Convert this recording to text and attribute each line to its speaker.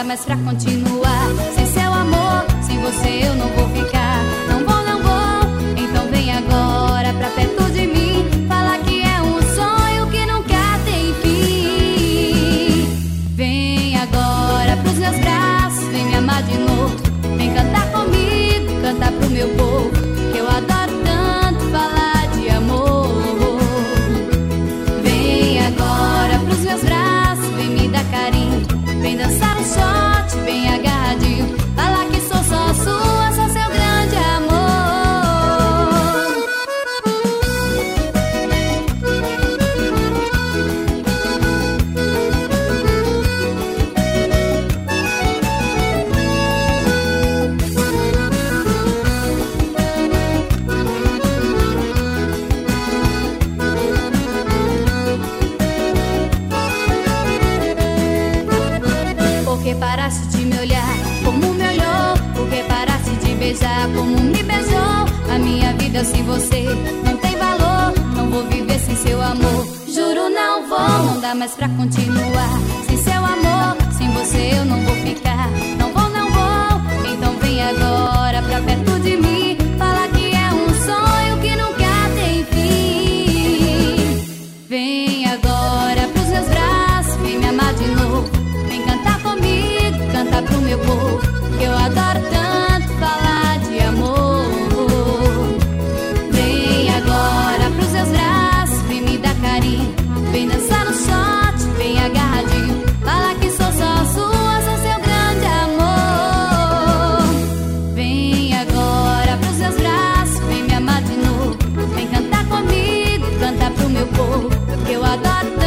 Speaker 1: mais pra continuar. Sem seu amor, sem você eu não vou ficar. Não vou, não vou, então vem agora pra perto de mim. Fala que é um sonho que nunca tem fim. Vem agora pros meus braços, vem me amar de novo. Vem cantar comigo, cantar pro meu povo, que eu adoro tanto falar de amor. Vem agora pros meus braços, vem me dar carinho. Vem dançar um shot, bem agarradinho. Fala que sou só sua, sou seu grande amor. Porque paraste de me olhar como me olhou? Porque paraste de beijar como me beijou? A minha vida sem você não tem valor. Não vou viver sem seu amor. Juro não vou, não dá mais pra continuar. Sem seu amor, sem você eu não vou ficar. Não vou, não vou, então vem agora pra perto de mim. Fala que é um sonho que nunca tem fim. Vem agora pros meus braços, vem me amar de novo. Vem cantar comigo, cantar pro meu povo, que eu adoro tanto falar de amor. Vem agora pros meus braços, vem me dar carinho. Vem dançar no shot, vem agarradinho. Fala que sou só sua, sou seu grande amor. Vem agora pros meus braços, vem me amar de novo. Vem cantar comigo, cantar pro meu povo, que eu adoro tanto